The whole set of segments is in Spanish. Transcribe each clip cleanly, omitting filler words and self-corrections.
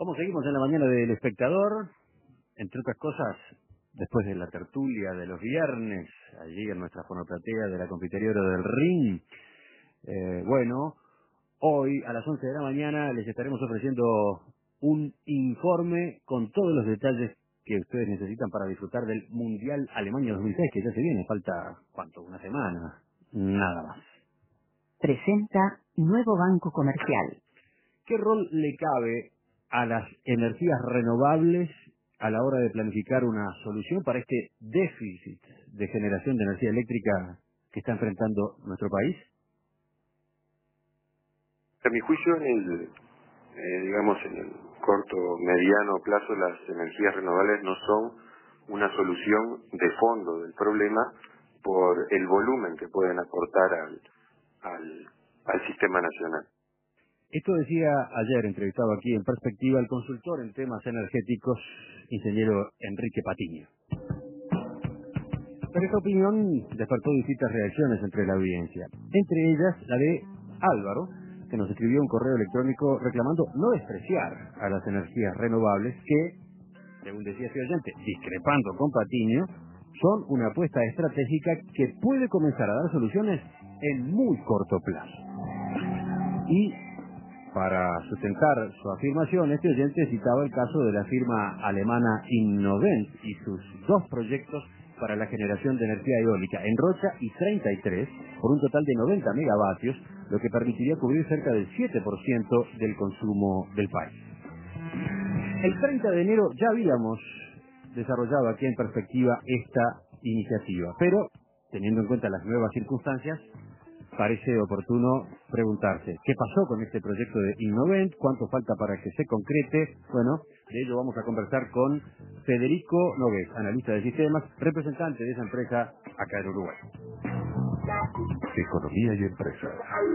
¿Cómo seguimos en la mañana del Espectador? Entre otras cosas, después de la tertulia de los viernes, allí en nuestra fonoplatea de la Confitería del Rin, hoy a las 11 de la mañana les estaremos ofreciendo un informe con todos los detalles que ustedes necesitan para disfrutar del Mundial Alemania 2006, que ya se viene, falta, ¿cuánto? ¿Una semana? Nada más. Presenta Nuevo Banco Comercial. ¿Qué rol le cabe a las energías renovables a la hora de planificar una solución para este déficit de generación de energía eléctrica que está enfrentando nuestro país? A mi juicio, en el corto, mediano plazo, las energías renovables no son una solución de fondo del problema por el volumen que pueden aportar al sistema nacional. Esto decía ayer, entrevistado aquí en Perspectiva, el consultor en temas energéticos, ingeniero Enrique Patiño. Pero esta opinión despertó distintas reacciones entre la audiencia, entre ellas la de Álvaro, que nos escribió un correo electrónico reclamando no despreciar a las energías renovables que, según decía este oyente, discrepando con Patiño, son una apuesta estratégica que puede comenzar a dar soluciones en muy corto plazo. Y para sustentar su afirmación, este oyente citaba el caso de la firma alemana Innovent y sus dos proyectos para la generación de energía eólica en Rocha y 33, por un total de 90 megavatios, lo que permitiría cubrir cerca del 7% del consumo del país. El 30 de enero ya habíamos desarrollado aquí en Perspectiva esta iniciativa, pero teniendo en cuenta las nuevas circunstancias, parece oportuno preguntarse, ¿qué pasó con este proyecto de Innovent? ¿Cuánto falta para que se concrete? Bueno, de ello vamos a conversar con Federico Nogués, analista de sistemas, representante de esa empresa acá en Uruguay. Economía y empresas.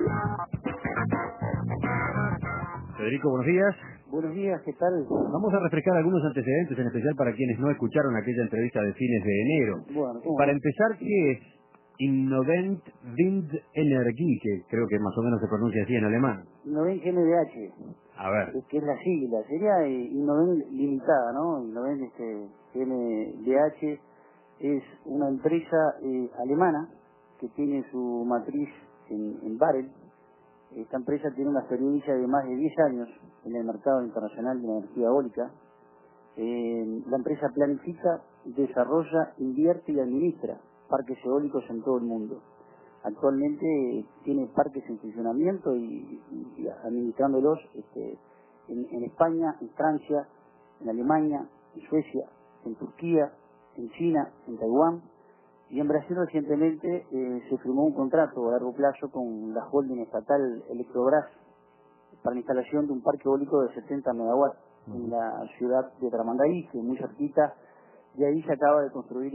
Federico, buenos días. Buenos días, ¿qué tal? Vamos a refrescar algunos antecedentes, en especial para quienes no escucharon aquella entrevista de fines de enero. Bueno, Para empezar, ¿qué es Innovent Wind Energie, que creo que más o menos se pronuncia así en alemán? Innovent GmbH. A ver. Que es la sigla. Sería Innovent Limitada, ¿no? Innovent GmbH es una empresa alemana que tiene su matriz en Barel. Esta empresa tiene una experiencia de más de 10 años en el mercado internacional de la energía eólica. La empresa planifica, desarrolla, invierte y administra parques eólicos en todo el mundo. Actualmente tiene parques en funcionamiento y administrándolos en España, en Francia, en Alemania, en Suecia, en Turquía, en China, en Taiwán. Y en Brasil recientemente se firmó un contrato a largo plazo con la holding estatal Electrobras para la instalación de un parque eólico de 70 megawatts en la ciudad de Tramandaí, que es muy cerquita. Y ahí se acaba de construir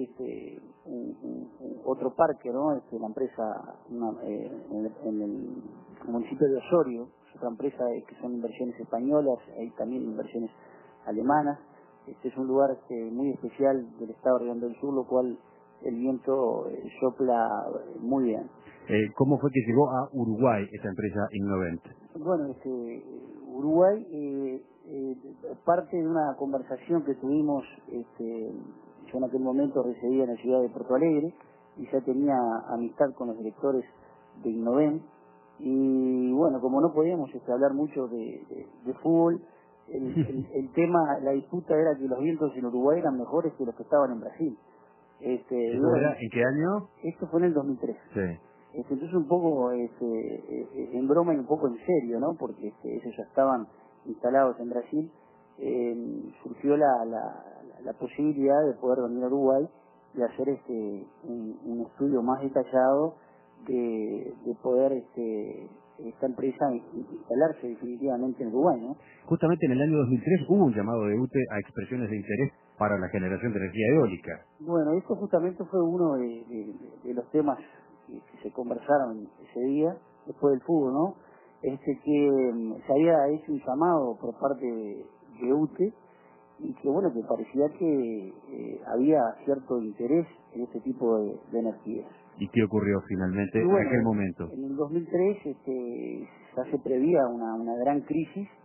otro parque, ¿no? La empresa en el municipio de Osorio, es otra empresa que son inversiones españolas, hay también inversiones alemanas. Este es un lugar muy especial del estado de Río Grande del Sur, lo cual el viento sopla muy bien. ¿Cómo fue que llegó a Uruguay esta empresa Innovent? Bueno, Uruguay, parte de una conversación que tuvimos, yo en aquel momento residía en la ciudad de Porto Alegre y ya tenía amistad con los directores de Innovent, y bueno, como no podíamos hablar mucho de fútbol, el tema, la disputa era que los vientos en Uruguay eran mejores que los que estaban en Brasil. ¿Eso era en qué año? Esto fue en el 2003. Sí. Entonces un poco en broma y un poco en serio, ¿no? Porque ellos ya estaban instalados en Brasil. Surgió la posibilidad de poder venir a Uruguay y hacer un estudio más detallado de poder esta empresa instalarse definitivamente en Uruguay, ¿no? Justamente en el año 2003 hubo un llamado de UTE a expresiones de interés para la generación de energía eólica. Bueno, esto justamente fue uno de los temas que se conversaron ese día, después del fútbol, ¿no? Que se había hecho un llamado por parte de UTE y que, bueno, que parecía que había cierto interés en este tipo de energías. ¿Y qué ocurrió finalmente en aquel momento? En el 2003 ya se prevía una gran crisis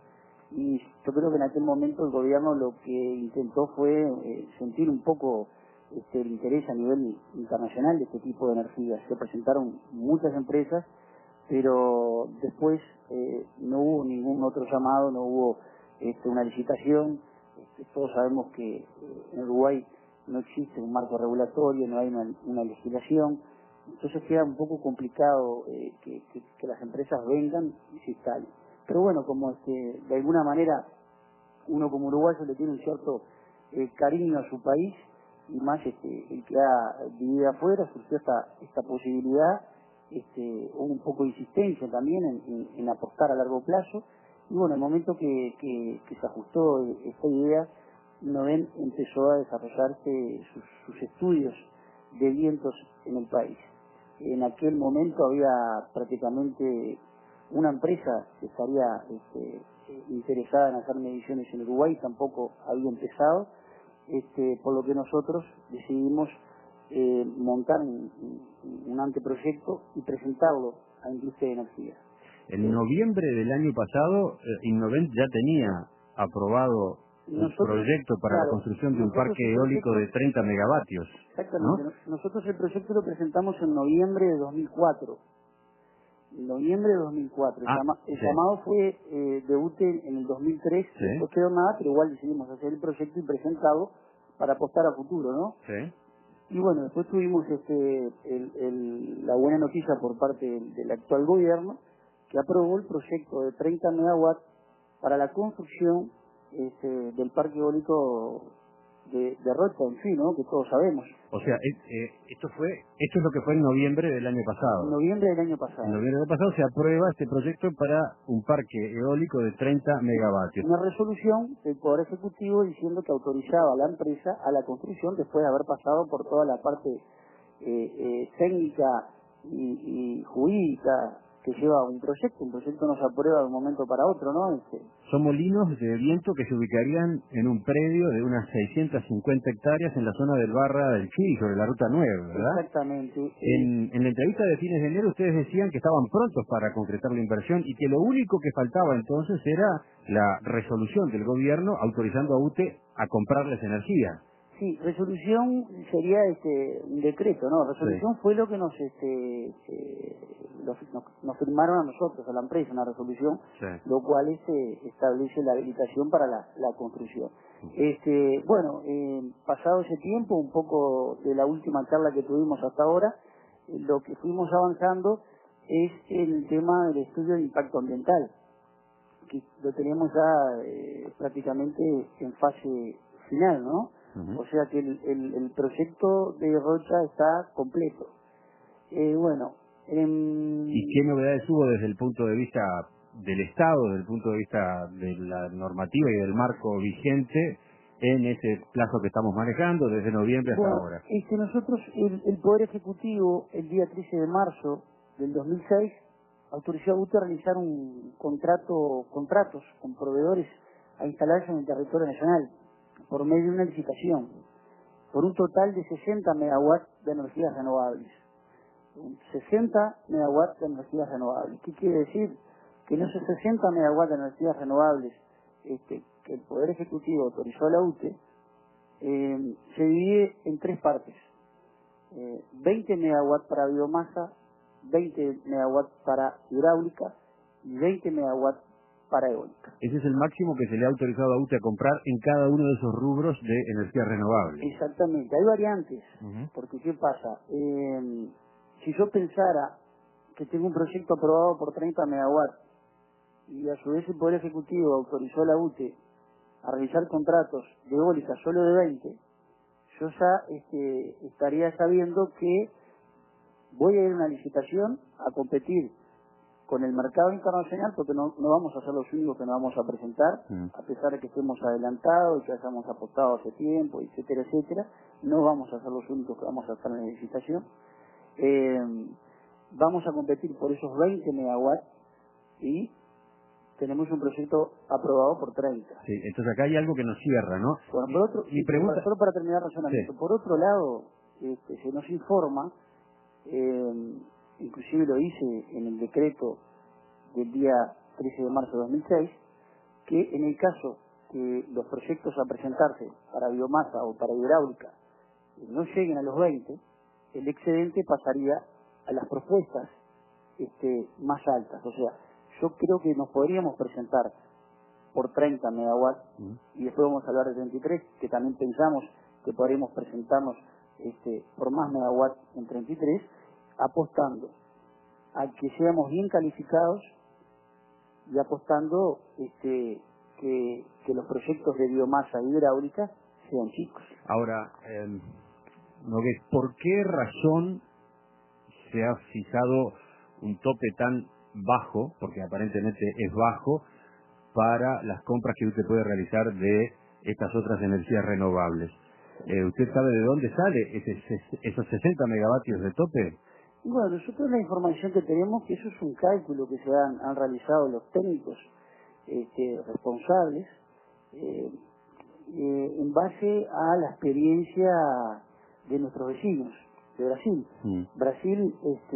y yo creo que en aquel momento el gobierno lo que intentó fue sentir un poco el interés a nivel internacional de este tipo de energías. Se presentaron muchas empresas, pero después no hubo ningún otro llamado, no hubo una licitación. Todos sabemos que en Uruguay no existe un marco regulatorio, no hay una legislación, entonces queda un poco complicado que las empresas vengan y se instalen. Pero bueno, como de alguna manera uno como uruguayo le tiene un cierto cariño a su país, y más el que ha vivido afuera, surgió esta posibilidad, hubo un poco de insistencia también en apostar a largo plazo, y bueno, el momento que se ajustó esta idea, Innoven empezó a desarrollarse sus estudios de vientos en el país. En aquel momento había prácticamente una empresa que estaría interesada en hacer mediciones en Uruguay, tampoco había empezado, por lo que nosotros decidimos montar un anteproyecto y presentarlo a Industria de Energía. En noviembre del año pasado, Innoven ya tenía aprobado un proyecto para la construcción de un parque eólico de 30 megavatios. Exactamente. ¿No? Nosotros el proyecto lo presentamos en noviembre de 2004. En noviembre de 2004. El llamado fue de UTE en el 2003. Sí. Después quedó nada, pero igual decidimos hacer el proyecto y presentarlo para apostar a futuro, ¿no? Sí. Y bueno, después tuvimos la buena noticia por parte del actual gobierno, que aprobó el proyecto de 30 megawatts para la construcción del parque eólico de Rocha, en fin, ¿no? Que todos sabemos. O sea, esto es lo que fue en noviembre del año pasado. En noviembre del año pasado. En noviembre del año pasado se aprueba este proyecto para un parque eólico de 30 megavatios. Una resolución del Poder Ejecutivo diciendo que autorizaba a la empresa a la construcción después de haber pasado por toda la parte técnica y jurídica que lleva un proyecto no se aprueba de un momento para otro, ¿no? Son molinos de viento que se ubicarían en un predio de unas 650 hectáreas en la zona del Barra del Chili, sobre la Ruta 9, ¿verdad? Exactamente. En la entrevista de fines de enero ustedes decían que estaban prontos para concretar la inversión y que lo único que faltaba entonces era la resolución del gobierno autorizando a UTE a comprarles energía. Sí, resolución sería un decreto, ¿no? Resolución sí. Fue lo que nos firmaron a nosotros, a la empresa, una resolución, sí. Lo cual establece la habilitación para la construcción. Bueno, pasado ese tiempo, un poco de la última charla que tuvimos hasta ahora, lo que fuimos avanzando es el tema del estudio de impacto ambiental, que lo tenemos ya prácticamente en fase final, ¿no? O sea que el proyecto de Rocha está completo. Bueno. ¿Y qué novedades hubo desde el punto de vista del Estado, desde el punto de vista de la normativa y del marco vigente en ese plazo que estamos manejando desde noviembre hasta ahora? Nosotros, el Poder Ejecutivo, el día 13 de marzo del 2006, autorizó a UTE a realizar contratos con proveedores a instalarse en el territorio nacional, por medio de una licitación, por un total de 60 megawatts de energías renovables. 60 megawatts de energías renovables. ¿Qué quiere decir? Que en esos 60 megawatts de energías renovables que el Poder Ejecutivo autorizó a la UTE, se divide en tres partes. 20 megawatts para biomasa, 20 megawatts para hidráulica y 20 megawatts para eólica. Ese es el máximo que se le ha autorizado a UTE a comprar en cada uno de esos rubros de energía renovable. Exactamente, hay variantes, porque ¿qué pasa? Si yo pensara que tengo un proyecto aprobado por 30 megawatts y a su vez el Poder Ejecutivo autorizó a la UTE a realizar contratos de eólica solo de 20, yo ya estaría sabiendo que voy a ir a una licitación a competir con el mercado internacional, porque no vamos a ser los únicos que nos vamos a presentar, a pesar de que estemos adelantados y que hayamos apostado hace tiempo, etcétera, etcétera, no vamos a ser los únicos que vamos a estar en la licitación. Vamos a competir por esos 20 megawatts y tenemos un proyecto aprobado por 30. Sí, entonces acá hay algo que nos cierra, ¿no? Bueno, por otro, mi pregunta... solo para terminar el razonamiento, sí. Por otro lado, se nos informa, inclusive lo hice en el decreto del día 13 de marzo de 2006, que en el caso que los proyectos a presentarse para biomasa o para hidráulica no lleguen a los 20, el excedente pasaría a las propuestas más altas. O sea, yo creo que nos podríamos presentar por 30 megawatts y después vamos a hablar de 33, que también pensamos que podríamos presentarnos por más megawatts en 33, apostando a que seamos bien calificados y apostando que los proyectos de biomasa hidráulica sean chicos. Ahora, Nogués, ¿por qué razón se ha fijado un tope tan bajo, porque aparentemente es bajo, para las compras que usted puede realizar de estas otras energías renovables? ¿Usted sabe de dónde sale esos 60 megavatios de tope? Bueno, nosotros la información que tenemos, que eso es un cálculo que se han realizado los técnicos responsables en base a la experiencia de nuestros vecinos de Brasil. Brasil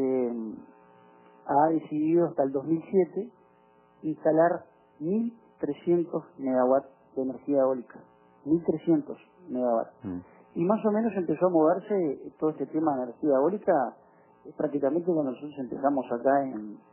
ha decidido hasta el 2007 instalar 1.300 megawatts de energía eólica. 1.300 megawatts. Y más o menos empezó a moverse todo este tema de energía eólica prácticamente cuando nosotros empezamos acá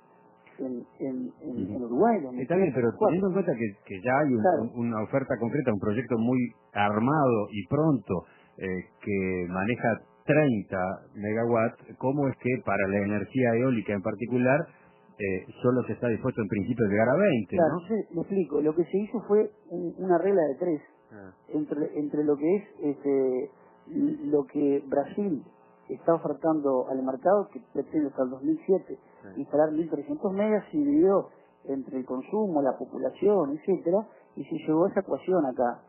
en Uruguay. Está bien, pero teniendo en cuenta que ya hay una oferta concreta, un proyecto muy armado y pronto que maneja 30 megawatts, ¿cómo es que para la energía eólica en particular solo se está dispuesto en principio a llegar a 20? Claro, ¿no? entonces, le explico. Lo que se hizo fue una regla de 3 entre lo que es lo que Brasil está ofertando al mercado, que pretende hasta el 2007 instalar 1.300 megas, y dividió entre el consumo, la población, etcétera, y se llegó a esa ecuación acá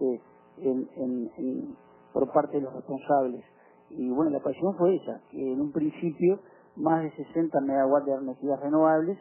por parte de los responsables. Y bueno, la ecuación fue esa, que en un principio más de 60 megawatts de energías renovables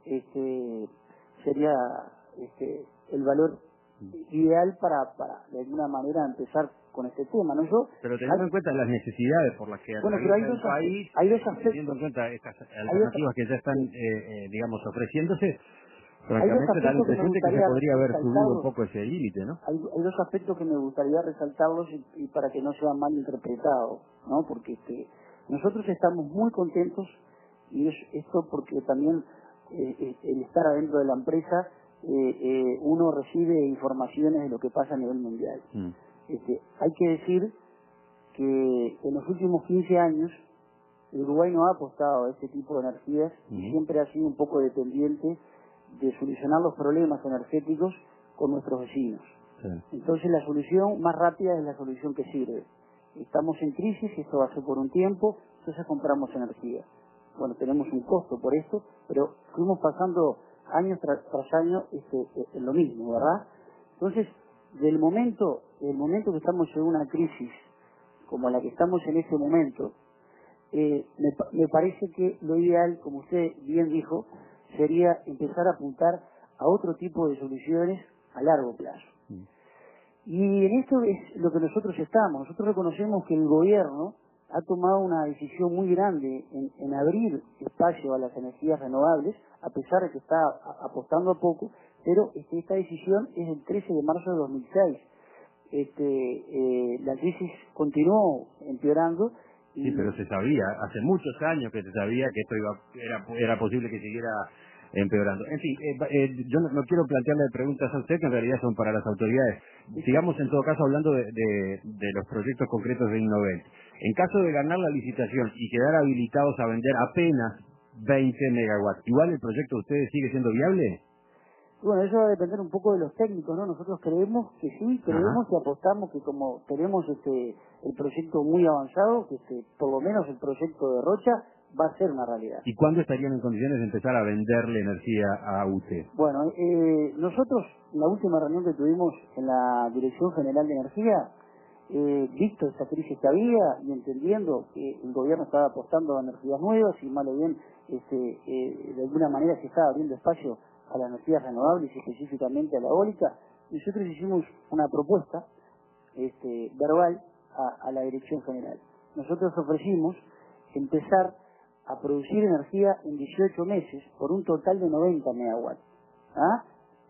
sería el valor ideal para de alguna manera empezar con este tema, ¿no? Pero teniendo en cuenta las necesidades por las que atraviesa el país, hay dos aspectos, teniendo en cuenta estas alternativas que ya están, digamos, ofreciéndose, francamente da la impresión de que se podría haber subido un poco ese límite, ¿no? Hay dos aspectos que me gustaría resaltarlos y para que no sea mal interpretado, ¿no? Porque nosotros estamos muy contentos, y esto porque también el estar adentro de la empresa, uno recibe informaciones de lo que pasa a nivel mundial. Hay que decir que en los últimos 15 años el Uruguay no ha apostado a este tipo de energías y siempre ha sido un poco dependiente de solucionar los problemas energéticos con nuestros vecinos. Entonces la solución más rápida es la solución que sirve. Estamos en crisis, esto va a ser por un tiempo, entonces compramos energía. Bueno, tenemos un costo por esto, pero fuimos pasando años tras año lo mismo, ¿verdad? Entonces, del momento que estamos en una crisis como la que estamos en este momento, me parece que lo ideal, como usted bien dijo, sería empezar a apuntar a otro tipo de soluciones a largo plazo. Y en esto es lo que nosotros estamos. Nosotros reconocemos que el gobierno ha tomado una decisión muy grande en abrir espacio a las energías renovables, a pesar de que está apostando a poco, pero esta decisión es del 13 de marzo de 2006. La crisis continuó empeorando. Sí, pero se sabía, hace muchos años que se sabía que esto era posible que siguiera empeorando. En fin, yo no quiero plantearle preguntas a usted que en realidad son para las autoridades. Sigamos en todo caso hablando de los proyectos concretos de Innovel. En caso de ganar la licitación y quedar habilitados a vender apenas 20 megawatts, ¿igual el proyecto de ustedes sigue siendo viable? Bueno, eso va a depender un poco de los técnicos, ¿no? Nosotros creemos que sí, creemos y apostamos que como tenemos el proyecto muy avanzado, que por lo menos el proyecto de Rocha va a ser una realidad. ¿Y cuándo estarían en condiciones de empezar a venderle energía a usted? Bueno, nosotros, en la última reunión que tuvimos en la Dirección General de Energía, visto esta crisis que había y entendiendo que el gobierno estaba apostando a energías nuevas y mal o bien de alguna manera se estaba abriendo espacio a las energías renovables y específicamente a la eólica, nosotros hicimos una propuesta verbal a la Dirección General. Nosotros ofrecimos empezar a producir energía en 18 meses por un total de 90 megawatts.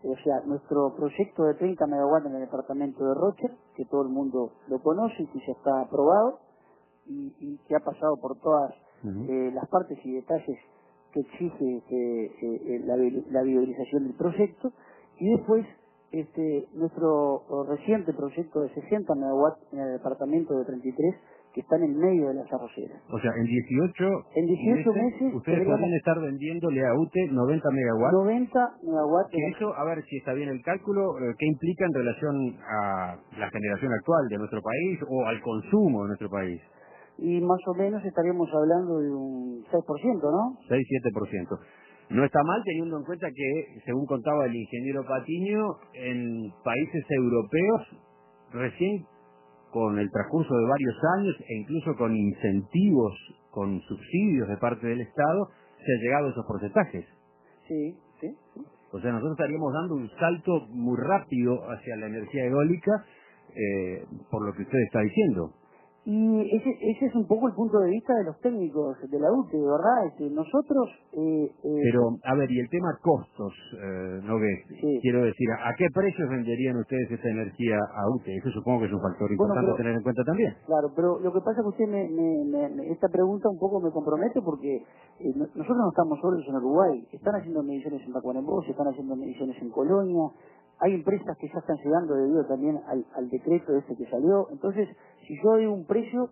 o sea, nuestro proyecto de 30 megawatts en el departamento de Rocha, que todo el mundo lo conoce y que ya está aprobado y que ha pasado por todas las partes y detalles que exige la viabilización del proyecto, y después nuestro reciente proyecto de 60 megawatts en el departamento de 33, que está en el medio de las arroceras. O sea, en 18 meses ustedes podrían estar vendiéndole a UTE 90 megawatts. 90 megawatts. Que eso, a ver si está bien el cálculo, ¿qué implica en relación a la generación actual de nuestro país o al consumo de nuestro país? Y más o menos estaríamos hablando de un 6%, ¿no? 6-7%. No está mal teniendo en cuenta que, según contaba el ingeniero Patiño, en países europeos, recién con el transcurso de varios años e incluso con incentivos, con subsidios de parte del Estado, se ha llegado a esos porcentajes. Sí. O sea, nosotros estaríamos dando un salto muy rápido hacia la energía eólica, por lo que usted está diciendo. Y ese es un poco el punto de vista de los técnicos de la UTE, ¿verdad? Nosotros... Pero, a ver, y el tema costos, ¿no ves? Sí. Quiero decir, ¿a qué precios venderían ustedes esa energía a UTE? Eso supongo que es un factor importante a tener en cuenta también. Claro, pero lo que pasa es que usted esta pregunta un poco me compromete porque nosotros no estamos solos en Uruguay. Están haciendo mediciones en Tacuarembó, se están haciendo mediciones en Colonia. Hay empresas que ya están llegando debido también al decreto que salió. Entonces, si yo doy un precio,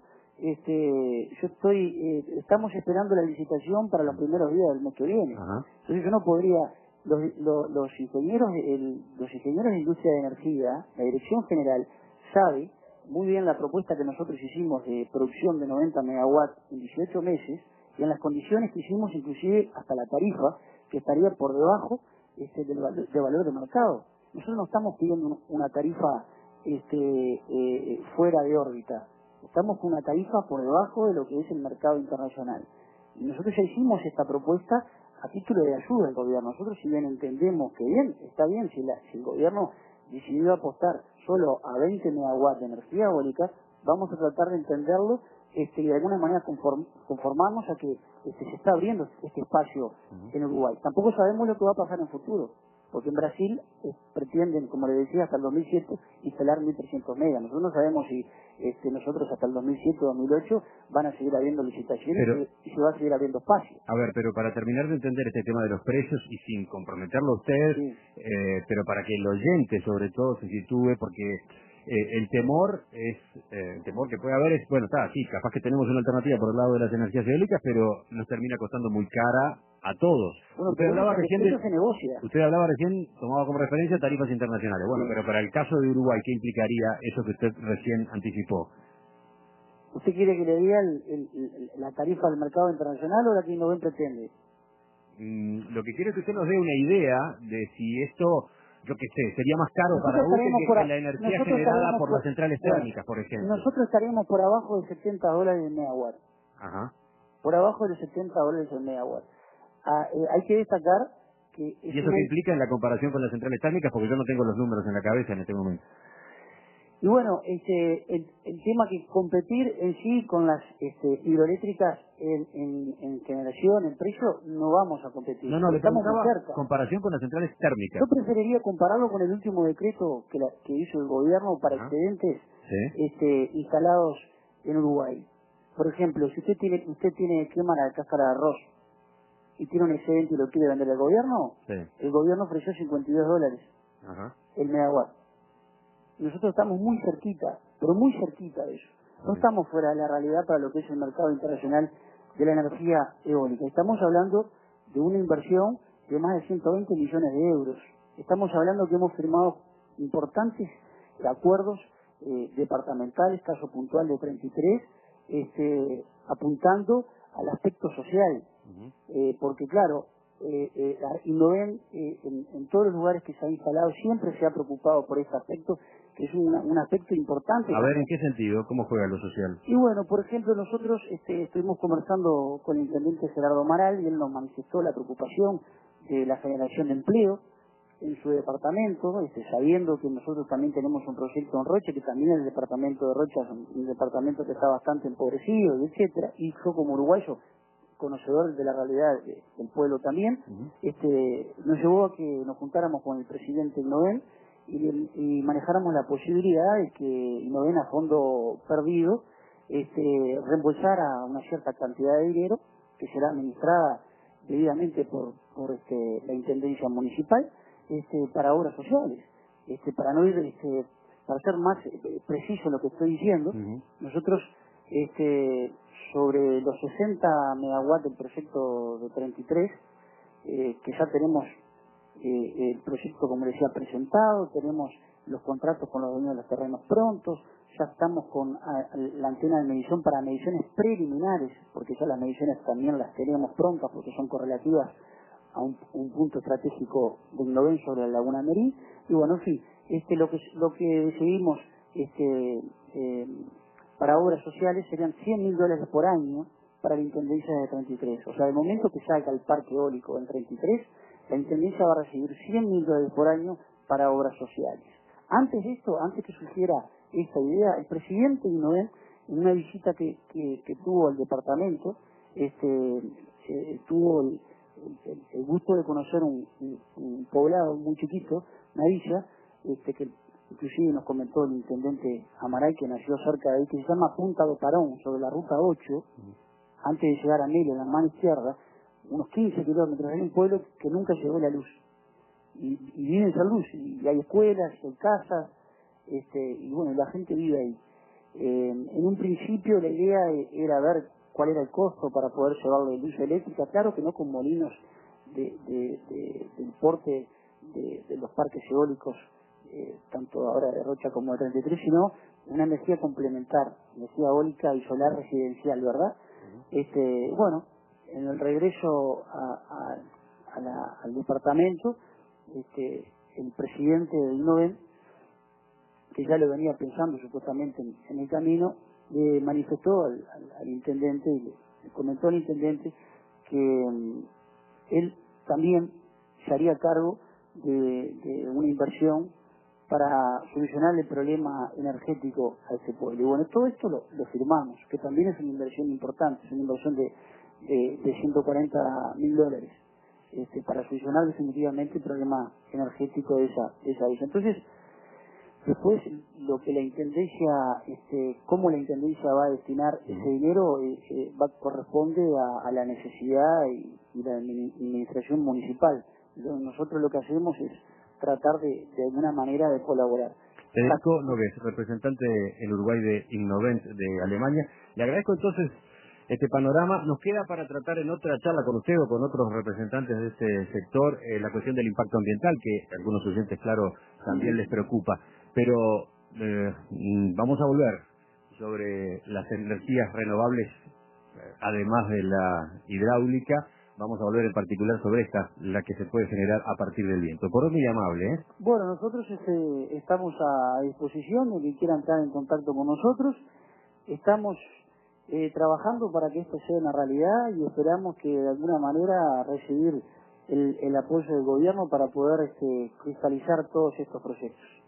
estamos esperando la licitación para los primeros días del mes que viene. Ajá. Entonces yo no podría, los ingenieros de industria de energía, la dirección general, sabe muy bien la propuesta que nosotros hicimos de producción de 90 megawatts en 18 meses, y en las condiciones que hicimos, inclusive hasta la tarifa, que estaría por debajo del valor de mercado. Nosotros no estamos pidiendo una tarifa fuera de órbita. Estamos con una tarifa por debajo de lo que es el mercado internacional. Y nosotros ya hicimos esta propuesta a título de ayuda al gobierno. Nosotros, si bien entendemos que está bien, si el gobierno decidió apostar solo a 20 megawatts de energía eólica, vamos a tratar de entenderlo y de alguna manera conformarnos a que se está abriendo este espacio en Uruguay. Tampoco sabemos lo que va a pasar en el futuro, porque en Brasil pretenden, como le decía, hasta el 2007 instalar 1.300 megas. Nosotros no sabemos si nosotros hasta el 2007 o 2008 van a seguir habiendo licitaciones y se va a seguir abriendo espacio. A ver, pero para terminar de entender este tema de los precios y sin comprometerlo a usted, Sí. pero para que el oyente sobre todo se sitúe, porque el temor que puede haber es, bueno, sí, capaz que tenemos una alternativa por el lado de las energías eólicas, pero nos termina costando muy cara a todos. Bueno, Usted hablaba recién eso se negocia. tomaba como referencia tarifas internacionales. Bueno, Sí. pero para el caso de Uruguay, ¿qué implicaría eso que usted recién anticipó? ¿Usted quiere que le diga la tarifa del mercado internacional o la que Innoven pretende? Lo que quiero es que usted nos dé una idea de si esto, yo qué sé, sería más caro para Nosotros UTE estaremos que la energía generada por las centrales térmicas, por ejemplo. Nosotros estaríamos por abajo de $70 el megawatt. Ajá. Por abajo de $70 el megawatt. Hay que destacar que... ¿Y eso qué implica en la comparación con las centrales térmicas? Porque yo no tengo los números en la cabeza en este momento. Y bueno, el tema que competir en sí con las hidroeléctricas en generación, en precio, no vamos a competir. No, le estamos muy preguntaba cerca. comparación con las centrales térmicas. Yo preferiría compararlo con el último decreto que hizo el gobierno para excedentes instalados en Uruguay. Por ejemplo, si usted tiene quema de cáscara de arroz y tiene un excedente y lo quiere vender al gobierno, el gobierno ofreció $52 el megawatt. Nosotros estamos muy cerquita, pero muy cerquita de eso. No estamos fuera de la realidad para lo que es el mercado internacional de la energía eólica. Estamos hablando de una inversión de más de 120 millones de euros. Estamos hablando que hemos firmado importantes acuerdos departamentales, caso puntual de 33, apuntando al aspecto social. Porque claro, Innoven en todos los lugares que se ha instalado siempre se ha preocupado por este aspecto, que es un aspecto importante. A ver, ¿en qué sentido? ¿Cómo juega lo social? Y bueno, por ejemplo, nosotros estuvimos conversando con el intendente Gerardo Amaral y él nos manifestó la preocupación de la generación de empleo en su departamento, sabiendo que nosotros también tenemos un proyecto en Rocha, que también el departamento de Rocha es un departamento que está bastante empobrecido, etcétera, y yo como uruguayo conocedor de la realidad del pueblo también, nos llevó a que nos juntáramos con el presidente Innoven y manejáramos la posibilidad de que Innoven, a fondo perdido, reembolsara una cierta cantidad de dinero que será administrada debidamente por la Intendencia Municipal para obras sociales. Para no ir, para ser más preciso en lo que estoy diciendo, nosotros sobre los 60 megawatts del proyecto de 33, que ya tenemos el proyecto, como decía, presentado, tenemos los contratos con los dueños de los terrenos prontos, ya estamos con la antena de medición para mediciones preliminares, porque ya las mediciones también las tenemos prontas porque son correlativas a un punto estratégico de Innoven sobre la Laguna Merín. Y bueno, en fin, lo que decidimos para obras sociales serían $100.000 por año para la Intendencia de 33. O sea, del momento que salga el parque eólico en 33, la Intendencia va a recibir $100.000 por año para obras sociales. Antes de esto, antes que surgiera esta idea, el presidente de Innoven, en una visita que tuvo al departamento, tuvo el gusto de conocer un poblado muy chiquito, una villa, que inclusive nos comentó el intendente Amaray, que nació cerca de ahí, que se llama Punta do Parón, sobre la ruta 8, antes de llegar a Melo, en la mano izquierda, unos 15 kilómetros, hay un pueblo que nunca llegó la luz, y vive esa luz, y hay escuelas, hay casas, y bueno, la gente vive ahí. En un principio la idea era ver cuál era el costo para poder llevarle luz eléctrica, claro que no con molinos del porte de los parques eólicos, tanto ahora de Rocha como de 33, sino una energía complementar, energía eólica y solar residencial, ¿verdad? Bueno, en el regreso al departamento, el presidente de Innoven, que ya lo venía pensando supuestamente en el camino, le manifestó al intendente y le comentó al intendente que él también se haría cargo de una inversión para solucionar el problema energético a ese pueblo. Y bueno, todo esto lo firmamos, que también es una inversión importante, es una inversión de $140.000 para solucionar definitivamente el problema energético de esa villa. Entonces, después, lo que la Intendencia, cómo la Intendencia va a destinar ese dinero, corresponde a la necesidad y la administración municipal. Entonces, nosotros lo que hacemos es tratar de alguna manera de colaborar. Federico Nogués, representante en Uruguay de Innovent de Alemania. Le agradezco entonces este panorama. Nos queda para tratar en otra charla con usted o con otros representantes de este sector la cuestión del impacto ambiental, que a algunos oyentes, claro, también les preocupa. Pero vamos a volver sobre las energías renovables, además de la hidráulica. Vamos a volver en particular sobre esta, la que se puede generar a partir del viento. Por hoy muy amable, ¿eh? Bueno, nosotros estamos a disposición de que quiera entrar en contacto con nosotros. Estamos trabajando para que esto sea una realidad y esperamos que de alguna manera recibir el apoyo del gobierno para poder cristalizar todos estos proyectos.